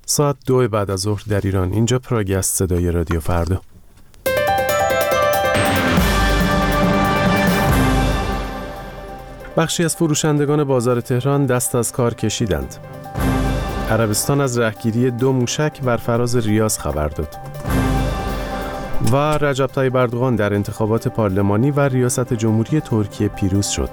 ساعت 2 بعد از ظهر در ایران. اینجا پراگ است، صدای رادیو فردا. بخشی از فروشندگان بازار تهران دست از کار کشیدند. عربستان از رهگیری 2 موشک بر فراز ریاض خبر داد. و رجب طیب اردوغان در انتخابات پارلمانی و ریاست جمهوری ترکیه پیروز شد.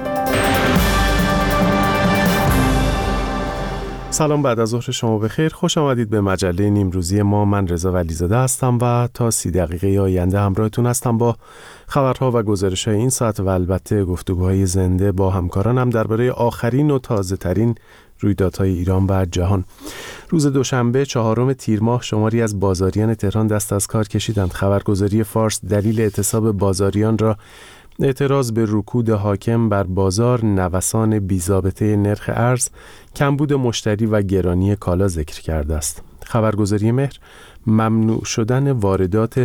سلام، بعد از ظهر شما بخیر. خوش آمدید به مجله نیمروزی ما. من رضا ولیزاده هستم و تا 30 دقیقه آینده همراهتون هستم با خبرها و گزارش‌های این ساعت و البته گفتگوهای زنده با همکارانم درباره آخرین و تازه‌ترین رویدادهای ایران و جهان. روز دوشنبه 4 تیر ماه شماری از بازاریان تهران دست از کار کشیدند. خبرگزاری فارس دلیل اعتصاب بازاریان را اعتراض به رکود حاکم بر بازار، نوسان بی‌ضابطه نرخ ارز، کمبود مشتری و گرانی کالا ذکر کرده است. خبرگزاری مهر ممنوع شدن واردات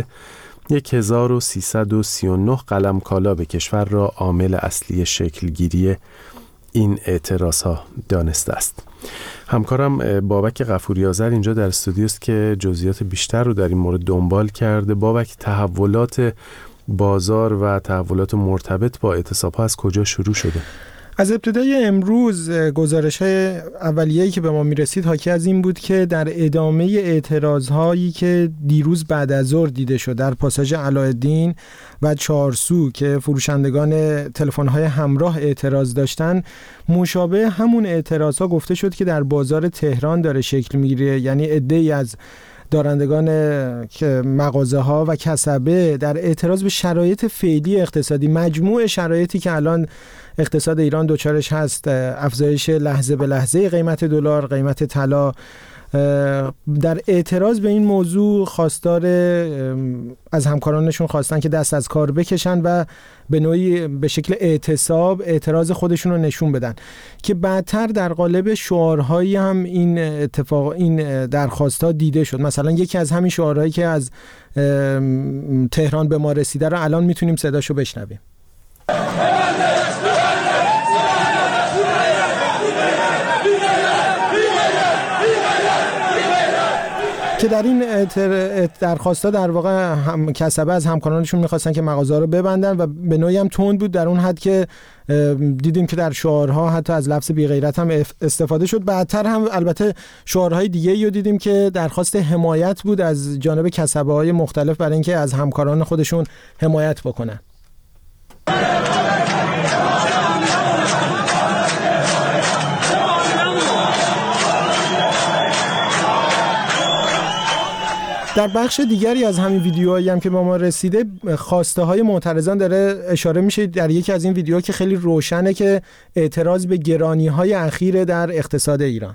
1339 قلم کالا به کشور را عامل اصلی شکلگیری این اعتراضها دانسته است. همکارم بابک غفوری آذر اینجا در استودیو است که جزئیات بیشتر رو در این مورد دنبال کرده. بابک، تحولات بازار و تحولات مرتبط با اعتصاب‌ها از کجا شروع شده؟ از ابتدای امروز گزارش‌های اولیه‌ای که به ما می‌رسید حاکی از این بود که در ادامه اعتراض‌هایی که دیروز بعد از ظهر دیده شد در پاساژ علاءالدین و چهارسو که فروشندگان تلفن‌های همراه اعتراض داشتن، مشابه همون اعتراض‌ها گفته شد که در بازار تهران داره شکل می‌گیره. یعنی عده‌ای از دارندگان مغازه ها و کسبه در اعتراض به شرایط فعلی اقتصادی، مجموع شرایطی که الان اقتصاد ایران دوچارش هست، افزایش لحظه به لحظه قیمت دلار، قیمت طلا، در اعتراض به این موضوع خواستار از همکارانشون خواستن که دست از کار بکشن و به نوعی به شکل اعتصاب اعتراض خودشون رو نشون بدن که بعدتر در قالب شعارهایی هم این درخواست‌ها دیده شد. مثلا یکی از همین شعارهایی که از تهران به ما رسیده رو الان میتونیم صداشو بشنویم. که در این درخواستا در واقع کسبه از همکارانشون میخواستن که مغازه‌ها رو ببندن و به نوعی هم تند بود، در اون حد که دیدیم که در شعارها حتی از لفظ بی غیرت هم استفاده شد. بعدتر هم البته شعارهای دیگه‌ای رو دیدیم که درخواست حمایت بود از جانب کسبه‌های مختلف برای اینکه از همکاران خودشون حمایت بکنن. در بخش دیگری از همین ویدیوهایی هم که با ما رسیده، خواسته های معترضان داره اشاره میشه در یکی از این ویدیوها که خیلی روشنه که اعتراض به گرانی های اخیر در اقتصاد ایران.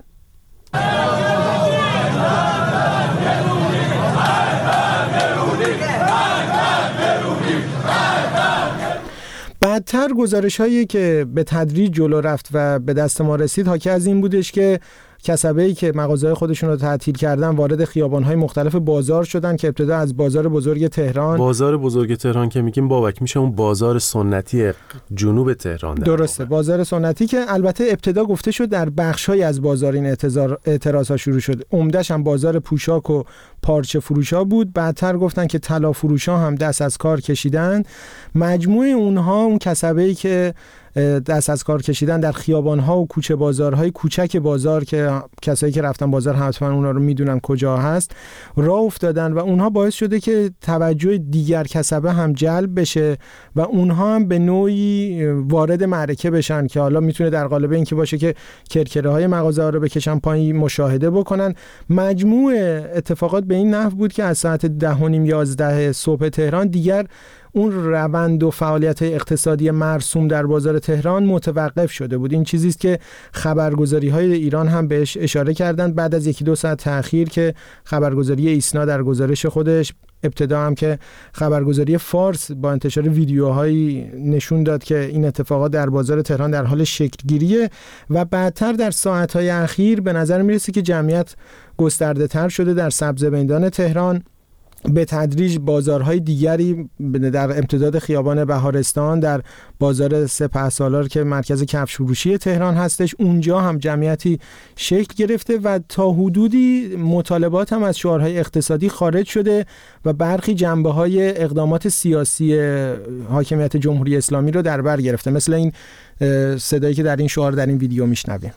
بعدتر گزارش هایی که به تدریج جلو رفت و به دست ما رسید حاکی از این بودش که کسبه‌ای که مغازه‌های خودشون رو تعطیل کردن وارد خیابان‌های مختلف بازار شدن که ابتدا از بازار بزرگ تهران. بازار بزرگ تهران که میگیم بابک میشه اون بازار سنتی جنوب تهران. درسته، بازار سنتی که البته ابتدا گفته شد در بخش‌های از بازار این اعتراض‌ها شروع شد. عمده‌اش هم بازار پوشاک و پارچه فروشا بود. بعدتر گفتن که طلا فروشا هم دست از کار کشیدن. مجموع اونها، اون کسبه‌ای که دست از کار کشیدن در خیابان‌ها و کوچه بازارهای کوچک بازار که کسایی که رفتن بازار حتما اونا رو میدونن کجا هست، راه افتادن و اونها باعث شده که توجه دیگر کسبه هم جلب بشه و اونها هم به نوعی وارد معرکه بشن که حالا میتونه در قالب این که باشه که کرکره‌های مغازه‌ها رو بکشن پایین، مشاهده بکنن. مجموع اتفاقات به این نحو بود که از ساعت 10:30-11 صبح تهران دیگر اون روند و فعالیت‌های اقتصادی مرسوم در بازار تهران متوقف شده بود. این چیزی است که خبرگزاری‌های ایران هم بهش اشاره کردند بعد از 1-2 ساعت تأخیر که خبرگزاری ایسنا در گزارش خودش، ابتدا هم که خبرگزاری فارس با انتشار ویدیوهایی نشون داد که این اتفاقات در بازار تهران در حال شکل‌گیریه و بعدتر در ساعت‌های اخیر به نظر میرسه که جمعیت گسترده‌تر شده در سبز میدان تهران به تدریج بازارهای دیگری در امتداد خیابان بهارستان، در بازار سپهسالار که مرکز کفش فروشی تهران هستش، اونجا هم جمعیتی شکل گرفته و تا حدودی مطالبات هم از شعارهای اقتصادی خارج شده و برخی جنبه‌های اقدامات سیاسی حاکمیت جمهوری اسلامی رو در بر گرفته، مثل این صدایی که در این شعار در این ویدیو میشنویم.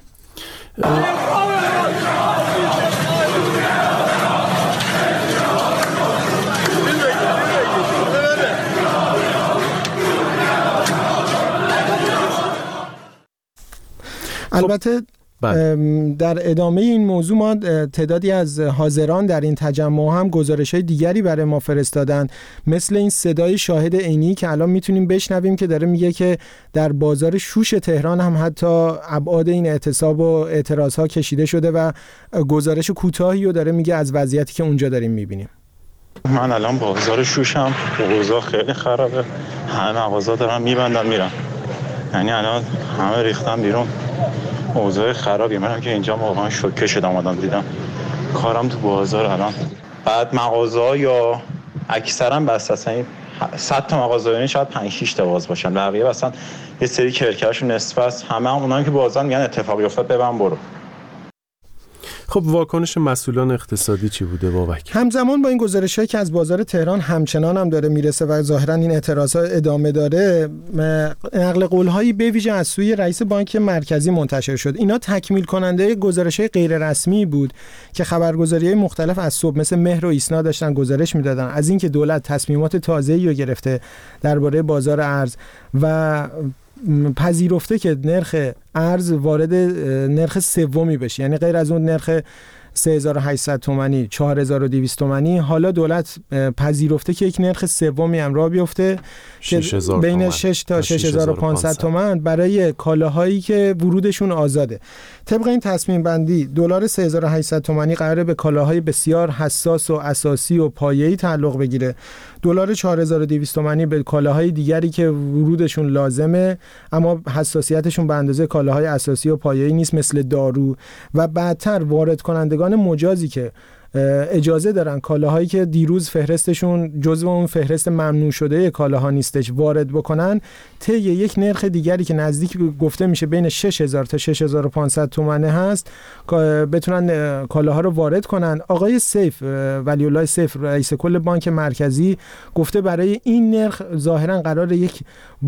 البته در ادامه این موضوع ما تعدادی از حاضران در این تجمع هم گزارش‌های دیگری برای ما فرستادن، مثل این صدای شاهد عینی که الان میتونیم بشنویم که داره میگه که در بازار شوش تهران هم حتی ابعاد این اعتصاب و اعتراض‌ها کشیده شده و گزارش کوتاهی رو داره میگه از وضعیتی که اونجا داریم میبینیم. من الان بازار شوشم، اوضاع خیلی خرابه، همه مغازه‌ها دارن میبندن میرن، یعنی الان همه ریختن بیرون، اوضاع خرابی. منم که اینجا واقعا شوکه شدم آدم دیدم کارم تو بازار الان. بعد مغازه‌ها یا اکثرا بس اصلا 100 تا مغازه یعنی شاید 5-6 تا باز باشن، بقیه مثلا یه سری کرکرشون نصف است. همه اونایی که بازار میگن اتفاقی افتاد ببن برو. خب واکنش مسئولان اقتصادی چی بوده بابک؟ همزمان با این گزارش‌هایی که از بازار تهران همچنان هم داره میرسه و ظاهراً این اعتراضات ادامه داره، نقل قول‌هایی به ویژه از سوی رئیس بانک مرکزی منتشر شد. اینا تکمیل کننده گزارش‌های غیر رسمی بود که خبرگزاری‌های مختلف از صبح مثل مهر و ایسنا داشتن گزارش میدادن از اینکه دولت تصمیمات تازه‌ای رو گرفته درباره بازار ارز و پذیرفته که نرخ ارز وارد نرخ سومی بشه، یعنی غیر از اون نرخ 3800 تومانی 4200 تومانی، حالا دولت پذیرفته که یک نرخ سومی هم راه بیفته که بین 6 تا 6500 تومان برای کالاهایی که ورودشون آزاده. طبق این تصمیم بندی دلار 3800 تومانی قراره به کالاهای بسیار حساس و اساسی و پایه‌ای تعلق بگیره. دلار 4200 تومانی به کالاهای دیگری که ورودشون لازمه اما حساسیتشون به اندازه کالاهای اساسی و پایه‌ای نیست، مثل دارو. و بعدتر وارد کنندگان مجازی که اجازه دارن کالاهایی که دیروز فهرستشون جزو اون فهرست ممنوع شده کالاها نیستش وارد بکنن، طی یک نرخ دیگری که نزدیک گفته میشه بین 6000 تا 6500 تومانه هست بتونن کالاها رو وارد کنن. آقای سیف ولی الله سیف رئیس کل بانک مرکزی گفته برای این نرخ ظاهرا قرار یک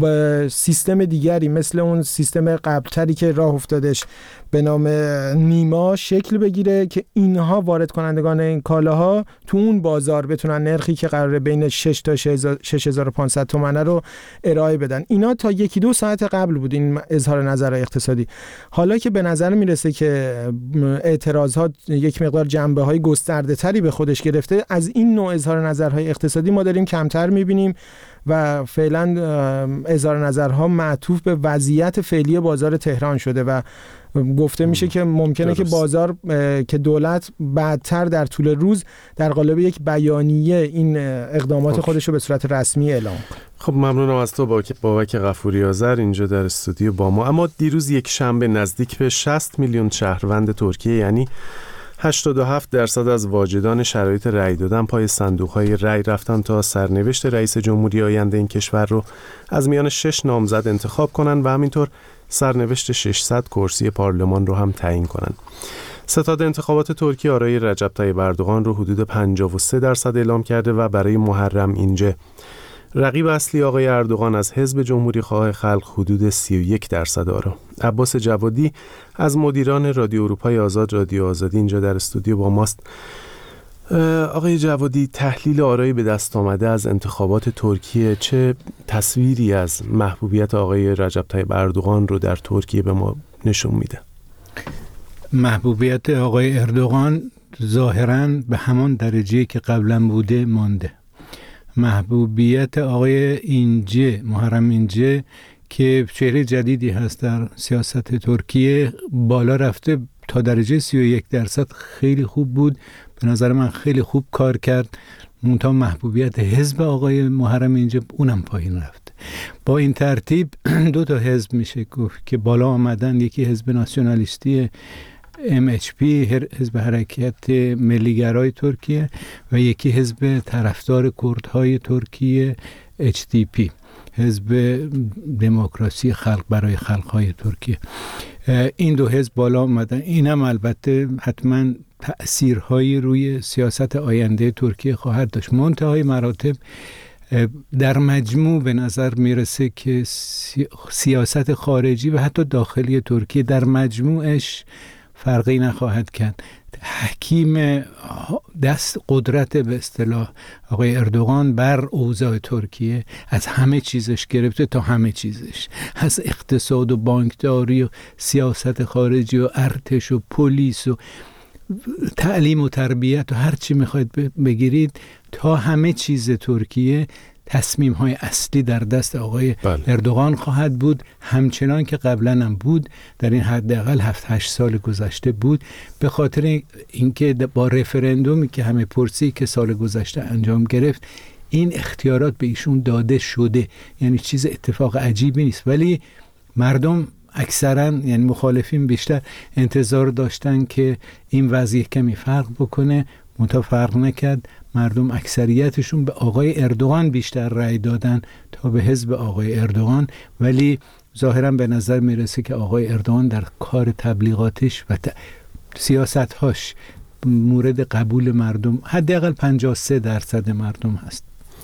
سیستم دیگری مثل اون سیستم قبلتری که راه افتادش به نام نیما شکل بگیره که اینها وارد کنندگان این کالاها تو اون بازار بتونن نرخی که قراره بین 6 تا 6500 تومانه رو ارائه بدن. اینا تا 1-2 ساعت قبل بود این اظهار نظرهای اقتصادی. حالا که به نظر میرسه که اعتراضات یک مقدار جنبه‌های گسترده‌تری به خودش گرفته، از این نوع اظهار نظرهای اقتصادی ما داریم کمتر می‌بینیم و فعلا اظهار نظرها معطوف به وضعیت فعلی بازار تهران شده و گفته میشه که ممکنه که بازار که دولت بعدتر در طول روز در قالب یک بیانیه این اقدامات خودش رو به صورت رسمی اعلام کنه. خب ممنونم از تو بابک غفوری آذر اینجا در استودیو با ما. اما دیروز یک شنبه نزدیک به 60 میلیون شهروند ترکیه، یعنی 87% از واجدان شرایط رأی دادن پای صندوق‌های رأی رفتن تا سرنوشت رئیس جمهوری آینده این کشور رو از میان 6 نامزد انتخاب کنن و همینطور سرنوشت 600 کرسی پارلمان رو هم تعیین کنن. ستاد انتخابات ترکیه آرای رجب طیب اردوغان رو حدود 53% اعلام کرده و برای محرم اینجه رقیب اصلی آقای اردوغان از حزب جمهوری خواه خلق حدود 31% داره. عباس جوادی از مدیران رادیو اروپای آزاد رادیو آزادی اینجا در استودیو با ماست. آقای جوادی، تحلیل آرای به دست آمده از انتخابات ترکیه چه تصویری از محبوبیت آقای رجب طیب اردوغان رو در ترکیه به ما نشون میده؟ محبوبیت آقای اردوغان ظاهراً به همان درجه‌ای که قبلا بوده مانده. محبوبیت آقای اینجه، محرم اینجه، که چهره جدیدی هست در سیاست ترکیه، بالا رفته تا درجه 31%. خیلی خوب بود، به نظر من خیلی خوب کار کرد. منتها محبوبیت حزب آقای محرم اینجه اونم پایین رفت. با این ترتیب 2 تا حزب میشه گفت که بالا آمدن. یکی حزب ناسیونالیستی MHP حزب حرکت ملیگرای ترکیه و یکی حزب طرفدار کردهای ترکیه HDP، حزب دموکراسی خلق برای خلقهای ترکیه. این دو حزب بالا آمدن. این هم البته حتما تأثیرهایی روی سیاست آینده ترکیه خواهد داشت. منتهای مراتب در مجموع به نظر میرسه که سیاست خارجی و حتی داخلی ترکیه در مجموعش فرقی نخواهد کرد. حکیم دست قدرت به اصطلاح آقای اردوغان بر اوضاع ترکیه از همه چیزش گرفته تا همه چیزش، از اقتصاد و بانکداری و سیاست خارجی و ارتش و پلیس و تعلیم و تربیت و هر چی میخواید بگیرید تا همه چیز ترکیه، تصمیم های اصلی در دست آقای اردوغان خواهد بود، همچنان که قبلا هم بود، در این حداقل 7-8 سال گذشته بود، به خاطر اینکه با رفرندومی که همه پرسی که سال گذشته انجام گرفت این اختیارات به ایشون داده شده. یعنی چیز اتفاق عجیبی نیست، ولی مردم اکثرا یعنی مخالفین بیشتر انتظار داشتن که این وضعیه کمی فرق بکنه، منتها فرق نکرد. مردم اکثریتشون به آقای اردوغان بیشتر رأی دادن تا به حزب آقای اردوغان، ولی ظاهرا به نظر میرسه که آقای اردوغان در کار تبلیغاتش و سیاستهاش مورد قبول مردم، حداقل 53% مردم هست.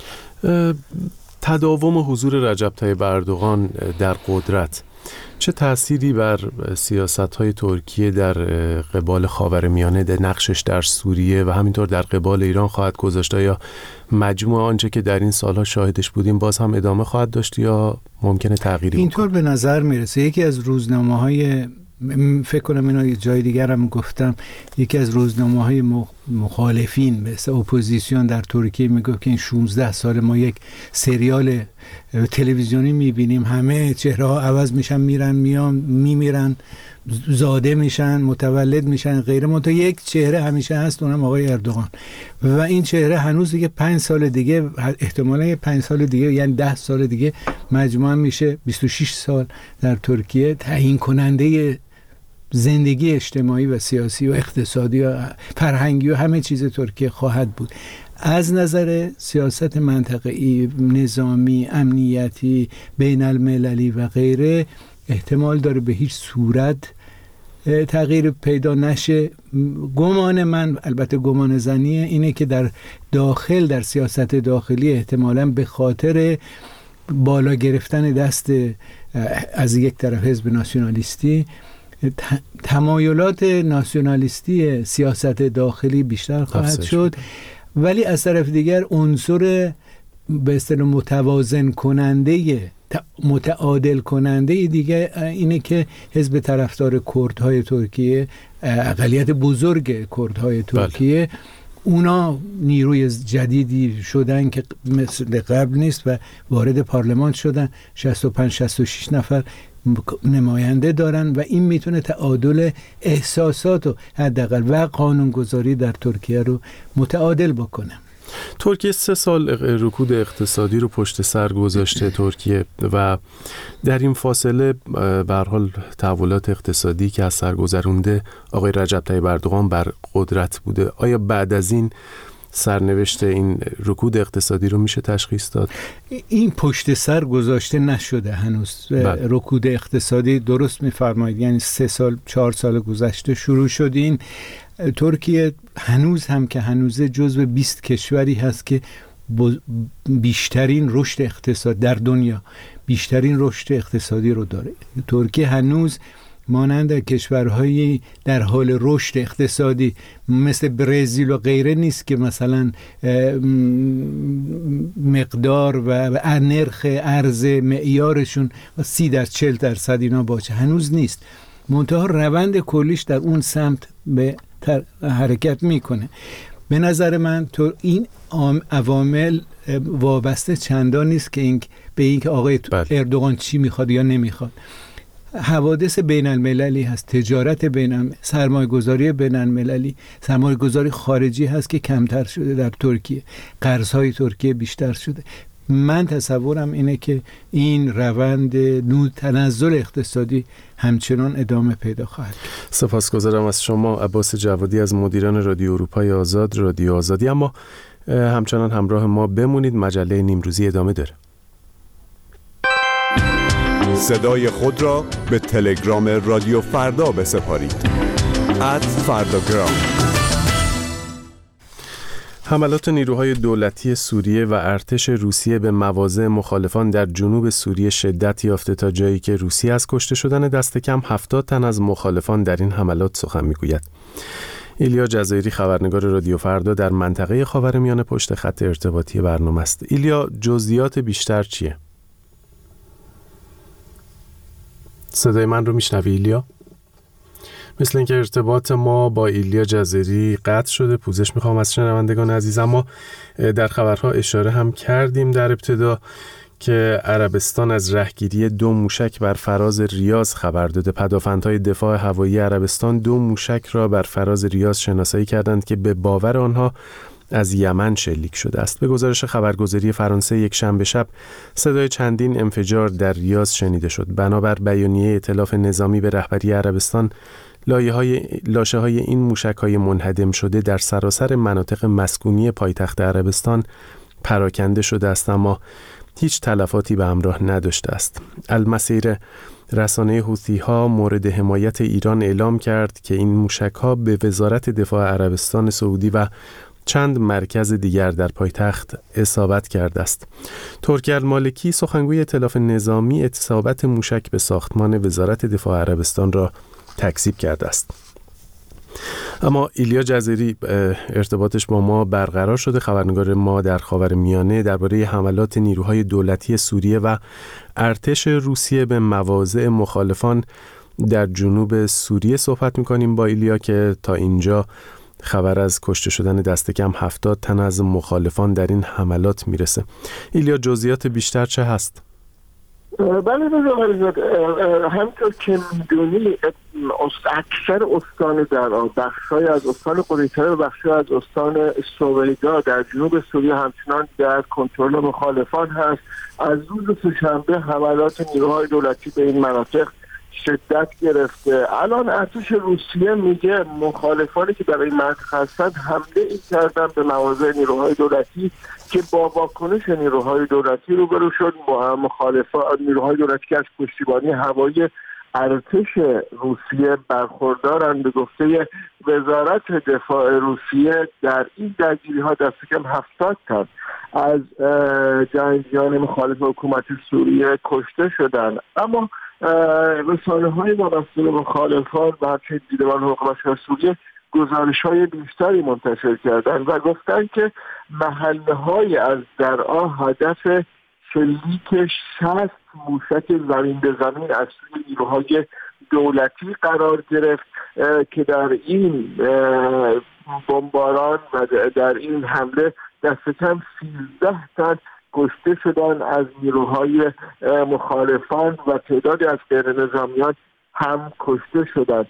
تداوم حضور رجب طیب اردوغان در قدرت چه تأثیری بر سیاست‌های ترکیه در قبال خاورمیانه، در نقشش در سوریه و همینطور در قبال ایران خواهد گذاشت؟ یا مجموع آنچه که در این سالها شاهدش بودیم باز هم ادامه خواهد داشت یا ممکنه تغییری اینطور به نظر میرسه. یکی از روزنامه‌های، فکر کنم اینو یه جای دیگر هم گفتم، یکی از روزنامه‌های مخالفین مثل اپوزیسیون در ترکیه میگه که این 16 سال ما یک سریال تلویزیونی میبینیم، همه چهره ها عوض میشن، میرن میان، میمیرن، زاده میشن، متولد میشن، غیره، منتها یک چهره همیشه هست، اونم آقای اردوغان. و این چهره هنوز دیگه 5 سال دیگه، احتمالاً 5 سال دیگه، یعنی 10 سال دیگه مجموعاً میشه 26 سال در ترکیه تعیین کننده زندگی اجتماعی و سیاسی و اقتصادی و فرهنگی و همه چیز ترکیه خواهد بود. از نظر سیاست منطقه‌ای، نظامی، امنیتی، بین المللی و غیره احتمال داره به هیچ صورت تغییر پیدا نشه. گمان من، البته گمان زنیه، اینه که در سیاست داخلی احتمالاً به خاطر بالا گرفتن دست از یک طرف حزب ناسیونالیستی، تمایلات ناسیونالیستی سیاست داخلی بیشتر خواهد شد، ولی از طرف دیگر عنصر به اصطلاح متوازن کننده، متعادل کننده دیگه اینه که حزب طرفدار کردهای ترکیه، اقلیت بزرگ کردهای ترکیه، اونا نیروی جدیدی شدن که مثل قبل نیست و وارد پارلمان شدن، 65-66 نفر نماینده دارن و این میتونه تعادل احساسات و حداقل و قانونگذاری در ترکیه رو متعادل بکنه. ترکیه 3 سال رکود اقتصادی رو پشت سر گذاشته ترکیه و در این فاصله به هر حال تحولات اقتصادی که از سر گذرونده آقای رجب طیب اردوغان بر قدرت بوده. آیا بعد از این سرنوشت این رکود اقتصادی رو میشه تشخیص داد؟ این پشت سر گذاشته نشده هنوز. رکود اقتصادی درست میفرمایید، یعنی 3-4 سال گذشته شروع شد. این ترکیه هنوز هم که هنوزه جزو 20 کشوری هست که بیشترین رشد اقتصاد در دنیا، بیشترین رشد اقتصادی رو داره. ترکیه هنوز مانند کشورهایی در حال رشد اقتصادی مثل برزیل و غیره نیست که مثلا مقدار و نرخ ارز معیارشون 30-40% اینا باشه، هنوز نیست. منتها روند کلیش در اون سمت به حرکت میکنه. به نظر من این عوامل وابسته چندان نیست که به اینکه آقای اردوغان چی میخواد یا نمیخواد. حوادث بین المللی هست، تجارت سرمایه‌گذاری بین المللی، سرمایه‌گذاری خارجی هست که کمتر شده در ترکیه، قرض‌های ترکیه بیشتر شده. من تصورم اینه که این روند تنزل اقتصادی همچنان ادامه پیدا خواهد کرد. سپاسگزارم از شما عباس جوادی از مدیران رادیو اروپای آزاد، رادیو آزادی. اما همچنان همراه ما بمونید، مجله نیمروزی ادامه داره. صدای خود را به تلگرام رادیو فردا بسپارید. @فرداگرام. حملات نیروهای دولتی سوریه و ارتش روسیه به مواضع مخالفان در جنوب سوریه شدت یافته تا جایی که روسیه از کشته شدن دست کم 70 تن از مخالفان در این حملات سخن میگوید. ایلیا جزایری، خبرنگار رادیو فردا در منطقه خاورمیانه، پشت خط ارتباطی برنامه است. ایلیا، جزئیات بیشتر چیه؟ صدای من رو میشنوی ایلیا؟ مثل اینکه ارتباط ما با ایلیا جزایری قطع شده. پوزش میخوام از شنوندگان عزیز. اما در خبرها اشاره هم کردیم در ابتدا که عربستان از رهگیری 2 موشک بر فراز ریاض خبر داده. پدافندهای دفاع هوایی عربستان 2 موشک را بر فراز ریاض شناسایی کردند که به باور آنها از یمن شلیک شده است. به گزارش خبرگزاری فرانسه یک شنبه شب صدای چندین انفجار در ریاض شنیده شد. بنابر بیانیه ائتلاف نظامی به رهبری عربستان، لاشه‌های این موشک‌های منهدم شده در سراسر مناطق مسکونی پایتخت عربستان پراکنده شده است، اما هیچ تلفاتی به همراه نداشته است. المسیر، رسانه حوثی‌ها مورد حمایت ایران، اعلام کرد که این موشک‌ها به وزارت دفاع عربستان سعودی و چند مرکز دیگر در پایتخت اصابت کرده است. ترکی المالکی، سخنگوی ائتلاف نظامی، اصابت موشک به ساختمان وزارت دفاع عربستان را تکذیب کرده است. اما ایلیا جزایری ارتباطش با ما برقرار شده، خبرنگار ما در خاورمیانه، درباره حملات نیروهای دولتی سوریه و ارتش روسیه به مواضع مخالفان در جنوب سوریه صحبت می‌کنیم با ایلیا که تا اینجا خبر از کشته شدن دست کم 70 تن از مخالفان در این حملات میرسه. ایلیا، جزئیات بیشتر چه هست؟ بله همینطور که میدونی اکثر استان درعا، بخشای از استان قریطره و بخشای از استان سویدا در جنوب سوریه همچنان در کنترل مخالفان هست. از روز سه‌شنبه حملات نیروهای دولتی به این مناطق شدت گرفته. الان ارتش روسیه میگه مخالفانی که در این منطقه هستند حمله ای کردن به مواضع نیروهای دولتی که با واکنش نیروهای دولتی روبرو شد. مخالفان نیروهای دولتی که از پشتیبانی هوایی ارتش روسیه برخوردارند. به گفته وزارت دفاع روسیه در این درگیری‌ها دست کم 70 تن از جنگیان مخالف حکومت سوریه کشته شدند. اما رسانه‌های وابسته به مخالفان و همچنین دیدبان حقوق بشر سوریه گزارش‌های بیشتری منتشر کردند و گفتند که محله‌های از درعا هدف شلیک 60 موشک زمین به زمین از سوی نیروهای دولتی قرار گرفت که در این بمباران و در این حمله دست کم 13 تن کشته شدن از نیروهای مخالفان و تعدادی از غیر نظامیان هم کشته شدند.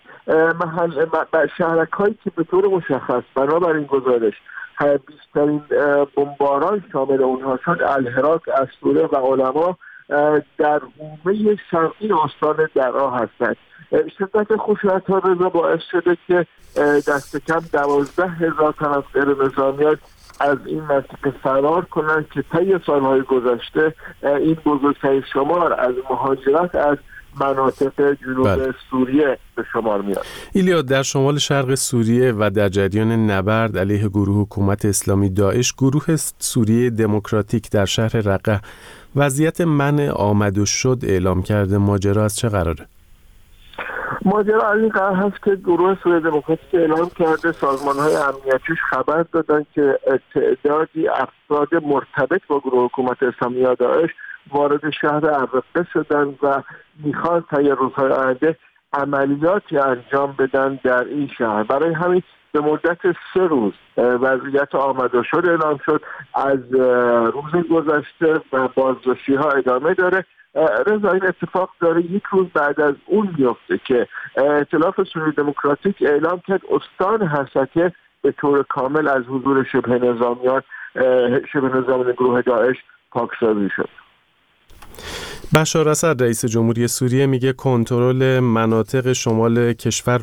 شهرک‌هایی که به طور مشخص بنابراین گزارش بیشترین بمباران شامل اونها شد الهراک، اسطوره و علما در حومه شرقی استان درعا هستند. شدت خشونت‌ها رضا باعث شده که دست کم 12,000 تن از غیر نظامیان از این منطقه فرار کنند که طی سالهای گذشته این بزرگترین شمار از مهاجرت از مناطق جنوب سوریه به شمار میاد. ایلیا، در شمال شرق سوریه و در جریان نبرد علیه گروه حکومت اسلامی داعش، گروه سوریه دموکراتیک در شهر رقه وضعیت منع آمد و شد اعلام کرده. ماجرا از چه قراره؟ ماجرا از این قرار هست که گروه سوریه دموکراتیک اعلام کرده سازمان‌های امنیتیش خبر دادن که تعدادی افراد مرتبط با گروه حکومت اسلامی داعش وارد شهر رقه شدن و میخوان طی روزهای آینده عملیاتی انجام بدن در این شهر. برای همین به مدت 3 روز وضعیت آمد و شد اعلام شد. از روز گذشته و بازداشتی‌ها ادامه داره. رضا، این اتفاق داره یک روز بعد از اون میفته که ائتلاف سوریه دموکراتیک اعلام کرد استان حسکه به طور کامل از حضور شبه نظامیان گروه داعش پاکسازی شد. بشار اسد رئیس جمهوری سوریه میگه کنترل مناطق شمال کشور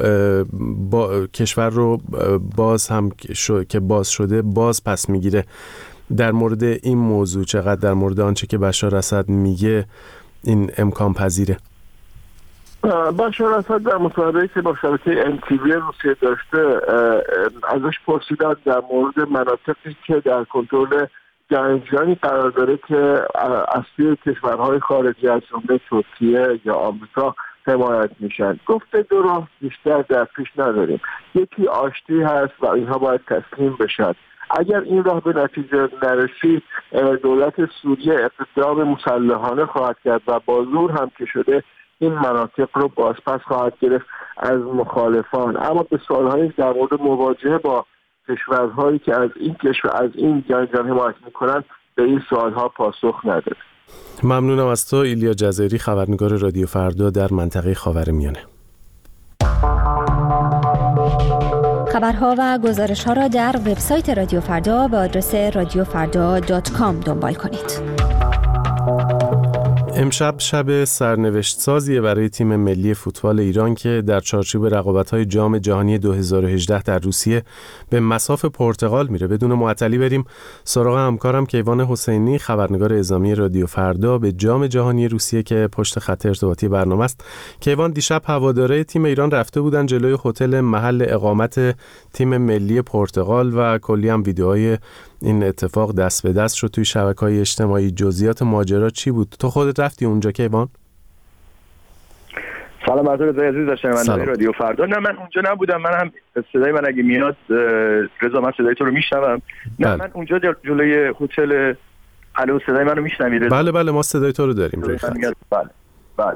رو باز هم که باز شده باز پس میگیره. در مورد این موضوع چقدر در مورد آنچه که بشار اسد میگه این امکان پذیره؟ بشار اسد در مصاحبه‌ای که با شبکه MTV روسیه داشته ازش پرسیدن در مورد مناطقی که در کنترل جنگجویانی قرار داره که اصلی کشورهای خارجی از جمله ترکیه یا آمریکا حمایت میشن. گفته دو راه بیشتر در پیش نداریم، یکی آشتی هست و اینها باید تسلیم بشن. اگر این راه به نتیجه نرسید دولت سوریه اقدام مسلحانه خواهد کرد و با زور هم که شده این مناطق رو بازپس خواهد گرفت از مخالفان. اما به سوال‌های در مورد مواجهه با کشورهایی که از این جنگجویان حمایت میکنن به این سوالها پاسخ نداد. ممنونم از تو ایلیا جزیری، خبرنگار رادیو فردا در منطقه خاورمیانه. خبرها و گزارش‌ها را در وبسایت رادیو فردا به آدرس radiofarda.com دنبال کنید. امشب شب سرنوشت سازیه برای تیم ملی فوتبال ایران که در چارچوب رقابت‌های جام جهانی 2018 در روسیه به مصاف پرتغال میره. بدون معطلی بریم سراغ همکارم کیوان حسینی، خبرنگار اعزامی رادیو فردا به جام جهانی روسیه که پشت خط ارتباطی برنامه است. کیوان، دیشب هواداره تیم ایران رفته بودن جلوی هتل محل اقامت تیم ملی پرتغال و کلی هم ویدیوهای این اتفاق دست به دست شد توی شبکه‌های اجتماعی. جزئیات ماجرا چی بود؟ تو خودت رفتی اونجا کیوان؟ سلام عرض عزیز از شنوندگان رادیو فردا. نه من اونجا نبودم. من هم صدای من اگه میاد رضا من صدای تو رو میشنوم. نه من اونجا جلوی هتل الو صدای منو میشنوید؟ بله ما صدای تو رو داریم روی خط. بله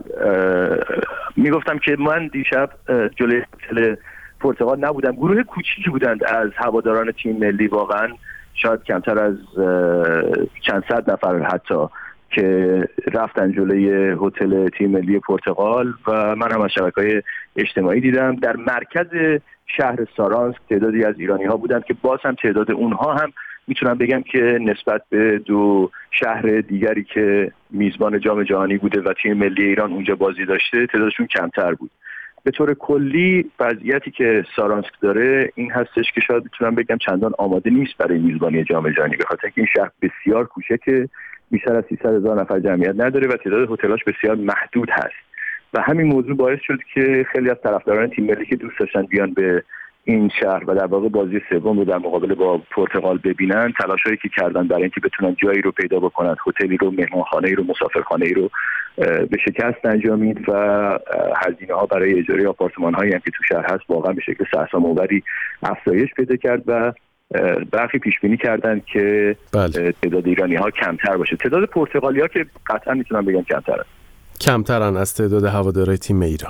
میگفتم که من دیشب جلوی هتل پرتغال نبودم. گروه کوچیکی بودند از هواداران تیم ملی، واقعا شاید کمتر از چند صد نفر حتی، که رفتن جلوی هتل تیم ملی پرتغال و من هم از شبکه‌های اجتماعی دیدم. در مرکز شهر سارانسک تعدادی از ایرانی‌ها بودند که باز هم تعداد اونها هم میتونم بگم که نسبت به دو شهر دیگری که میزبان جام جهانی بوده و تیم ملی ایران اونجا بازی داشته تعدادشون کمتر بود. به طور کلی وضعیتی که سارانسک داره این هستش که شاید بتونم بگم چندان آماده نیست برای میزبانی جام جهانی، به خاطر اینکه این شهر بسیار کوچکه، بیشتر از 300,000 نفر جمعیت نداره و تعداد هتلاش بسیار محدود هست و همین موضوع باعث شد که خیلی از طرفداران تیم ملی که دوست داشتن بیان به این شهر و در واقع بازی سوم رو در مقابل با پرتغال ببینن، تلاشایی که کردن برای اینکه بتونن جایی رو پیدا بکنن، هتلی رو، مهمانخانه‌ای رو، مسافرخانه‌ای رو به شکست انجامید و هزینه‌ها برای اجاره آپارتمان‌هایی هم که تو شهر هست واقعا به شکل سرسام‌آوری افزایش پیدا کرد و برخی پیش بینی کردن که تعداد ایرانی‌ها کمتر باشه. تعداد پرتغالی‌ها که قطعا میتونم بگم کمترن از تعداد هوادارهای تیم ایران.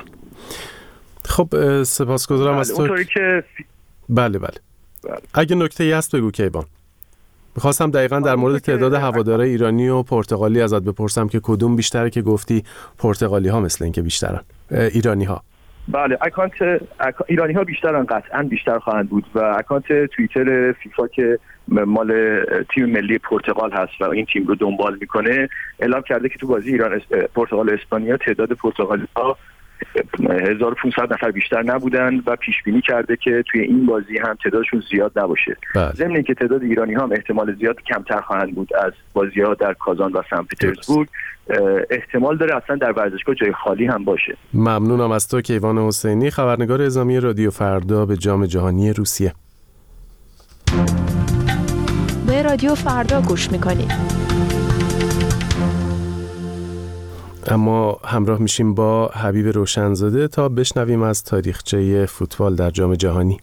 خب سپاسگزارم از تو. بله. اگه نکته‌ای هست بگو کیوان. می‌خواستم دقیقاً در مورد تعداد هوادارهای ایرانی و پرتغالی ازت بپرسم که کدوم بیشتره، که گفتی پرتغالی‌ها مثل این که بیشترن، ایرانی‌ها. بله، ایرانی‌ها بیشترن، قطعاً بیشتر خواهند بود و اکانت توییتر فیفا که مال تیم ملی پرتغال هست و این تیم رو دنبال میکنه اعلام کرده که تو بازی پرتغال اسپانیا تعداد پرتغالی‌ها 1500 نفر بیشتر نبودن و پیش بینی کرده که توی این بازی هم تعدادشون زیاد نباشه. ضمن اینکه تعداد ایرانی‌ها هم احتمال زیاد کمتر خواهند بود از بازی‌ها در کازان و سن پترزبورگ. احتمال داره اصلا در ورزشگاه جای خالی هم باشه. ممنونم از تو کیوان حسینی، خبرنگار اعزامی رادیو فردا به جام جهانی روسیه. به رادیو فردا گوش میکنید. اما همراه میشیم با حبیب روشنزاده تا بشنویم از تاریخچه فوتبال در جام جهانی.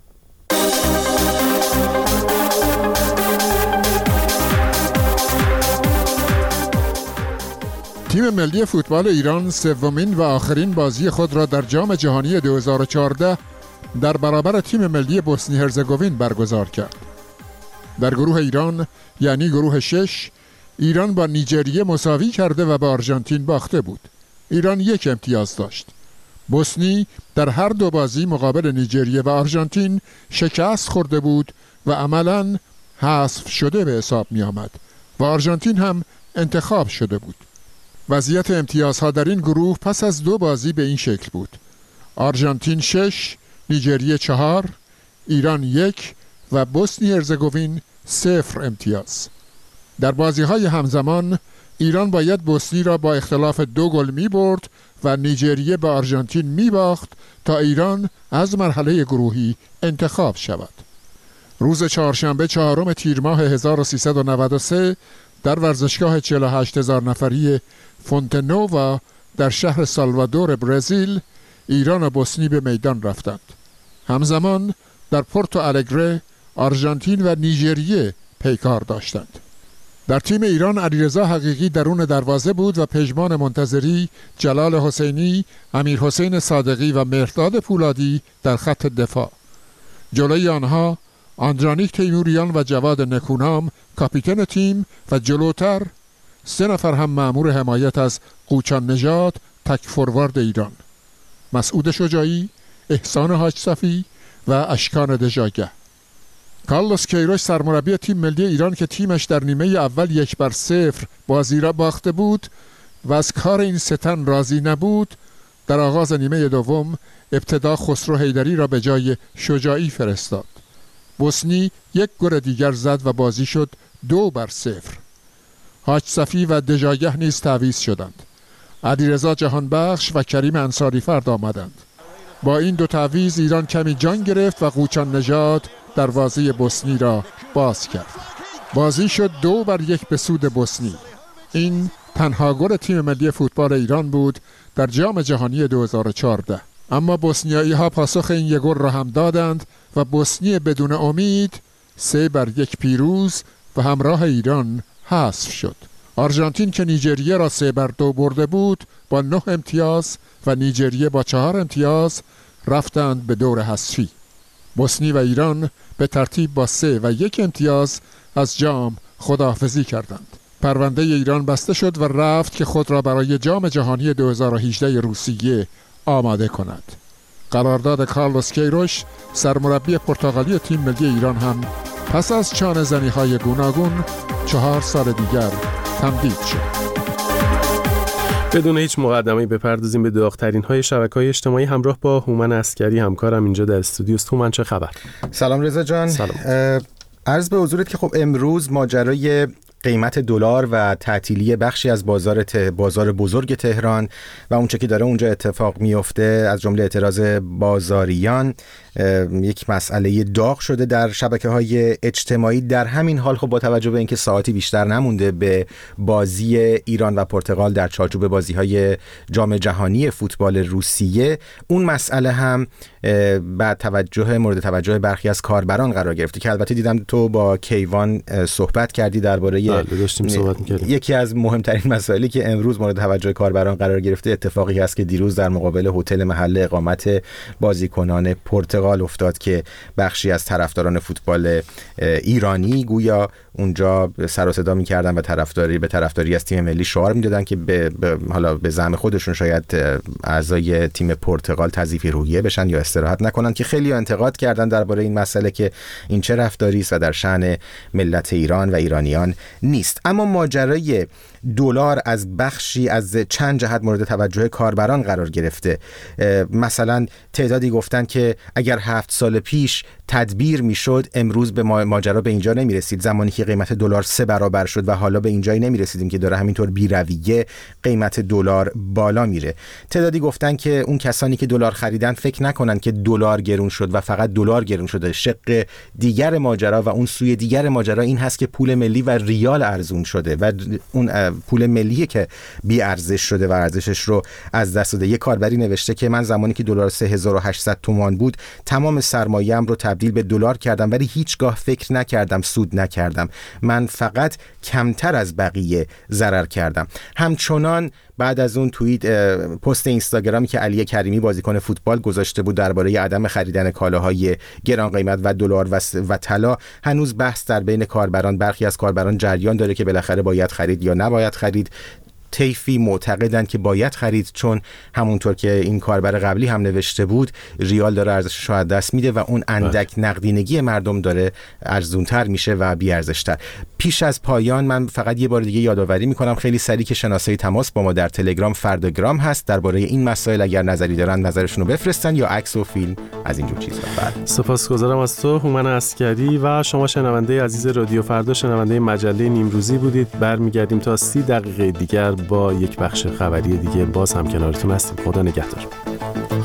تیم ملی فوتبال ایران سومین و آخرین بازی خود را در جام جهانی 2014 در برابر تیم ملی بوسنی هرزگوین برگزار کرد. در گروه ایران یعنی گروه 6 ایران با نیجریه مساوی کرده و با آرژانتین باخته بود. ایران 1 امتیاز داشت. بوسنی در هر دو بازی مقابل نیجریه و آرژانتین شکست خورده بود و عملاً حذف شده به حساب می آمد و آرژانتین هم انتخاب شده بود. وضعیت امتیازها در این گروه پس از 2 بازی به این شکل بود: آرژانتین 6، نیجریه 4، ایران 1 و بوسنی هرزگوین 0 امتیاز. در بازی‌های همزمان ایران باید بوسنی را با اختلاف 2 گل می‌برد و نیجریه به آرژانتین می‌باخت تا ایران از مرحله گروهی انتخاب شود. روز چهارشنبه 4 تیر ماه 1393 در ورزشگاه 48,000 نفری فونتنووا در شهر سالوادور برزیل ایران و بوسنی به میدان رفتند. همزمان در پورتو الگره آرژانتین و نیجریه پیکار داشتند. در تیم ایران علیرضا حقیقی درون دروازه بود و پژمان منتظری، جلال حسینی، امیر حسین صادقی و مهرداد پولادی در خط دفاع. جلوی آنها آندرانیک تیموریان و جواد نکونام کاپیتان تیم و جلوتر 3 نفر هم مأمور حمایت از قوچان نژاد تک فوروارد ایران: مسعود شجاعی، احسان حاج صفی و اشکان دژاگه. کارلوس کیروش سرمربی تیم ملی ایران که تیمش در نیمه اول 1-0 بازی را باخته بود و از کار این 3 تن راضی نبود، در آغاز نیمه دوم ابتدا خسرو حیدری را به جای شجاعی فرستاد. بوسنی 1 گل دیگر زد و بازی شد 2-0. حاج صفی و دژاگه نیز تعویض شدند. علیرضا جهانبخش و کریم انصاری فرد آمدند. با این 2 تعویض ایران کمی جان گرفت و قوچان نژاد دروازه بوسنی را باز کرد. بازی شد 2-1 به سود بوسنی. این تنها گل تیم ملی فوتبال ایران بود در جام جهانی 2014. اما بوسنیایی ها پاسخ این 1 گل را هم دادند و بوسنی بدون امید 3-1 پیروز و همراه ایران حذف شد. آرژانتین که نیجریه را 3-2 برده بود با 9 امتیاز و نیجریه با 4 امتیاز رفتند به دور حذفی. بوسنی و ایران به ترتیب با 3 و 1 امتیاز از جام خداحافظی کردند. پرونده ایران بسته شد و رفت که خود را برای جام جهانی 2018 روسیه آماده کند. قرارداد کارلوس کیروش سرمربی پرتغالی تیم ملی ایران هم پس از چانه زنی‌های گوناگون 4 سال دیگر تمدید شد. بدون هیچ مقدمه‌ای بپردازیم به داغ‌ترین‌های شبکه‌های اجتماعی همراه با هومن عسکری همکارم اینجا در استودیو است. هومن چه خبر؟ سلام رضا جان. سلام. عرض به حضورت که خب امروز ماجرای قیمت دلار و تعطیلی بخشی از بازار بزرگ تهران و اونچه که داره اونجا اتفاق میفته از جمله اعتراض بازاریان یک مسئله داغ شده در شبکه‌های اجتماعی. در همین حال خب با توجه به اینکه ساعتی بیشتر نمونده به بازی ایران و پرتغال در چارچوب بازی‌های جام جهانی فوتبال روسیه، اون مسئله هم مورد توجه برخی از کاربران قرار گرفته که البته دیدم تو با کیوان صحبت کردی درباره یکی از مهمترین مسائلی که امروز مورد توجه کاربران قرار گرفته اتفاقی هست که دیروز در مقابل هتل محل اقامت بازیکنان پرتغال افتاد که بخشی از طرفداران فوتبال ایرانی گویا اونجا سر و صدا می‌کردن و به طرفداری از تیم ملی شعار می‌دادن که حالا به زعم خودشون شاید اعضای تیم پرتغال تضعیف روحیه بشن یا استراحت نکنن، که خیلی انتقاد کردن درباره این مسئله که این چه رفتاری است و در شأن ملت ایران و ایرانیان نیست. اما ماجرای دلار از بخشی از چند جهت مورد توجه کاربران قرار گرفته. مثلا تعدادی گفتن که اگر 7 سال پیش تدبیر میشد امروز به ماجرا به اینجا نمیرسید، زمانی که قیمت دلار 3 برابر شد و حالا به اینجایی نمیرسیدیم که داره همینطور بی‌رویه قیمت دلار بالا میره. تعدادی گفتن که اون کسانی که دلار خریدن فکر نکنن که دلار گرون شد و فقط دلار گرون شده. شق دیگر ماجرا و اون سوی دیگر ماجرا این هست که پول ملی و ریال ارزون شده و اون پول ملی که بی ارزش شده و ارزشش رو از دست داده. یک کاربری نوشته که من زمانی که دلار 3800 تومان بود تمام سرمایه‌ام رو تبدیل به دلار کردم ولی هیچگاه فکر نکردم سود نکردم، من فقط کمتر از بقیه ضرر کردم. همچنان بعد از اون پست اینستاگرامی که علی کریمی بازیکن فوتبال گذاشته بود درباره عدم خریدن کالاهای گران قیمت و دلار و طلا، هنوز بحث در بین کاربران، برخی از کاربران جریان داره که بالاخره باید خرید یا نباید خرید. طیفی معتقدند که باید خرید، چون همونطور که این کاربر قبلی هم نوشته بود ریال داره ارزشش رو از دست میده و اون اندک نقدینگی مردم داره ارزونتر میشه و بی ارزشتر. پیش از پایان من فقط یه بار دیگه یادآوری میکنم خیلی سریع که شناسه تماس با ما در تلگرام فرداگرام هست. درباره این مسائل اگر نظری دارن نظرشون رو بفرستن یا عکس و فیلم از اینجور چیزا. سپاسگزارم از تو هومن عسکری و شما شنونده عزیز رادیو فردا، شنونده مجله نیمروزی بودید. برمیگردیم تا 30 دقیقه دیگر با یک بخش خبری دیگه، باز هم کنارتون هستیم. خدا نگهدار.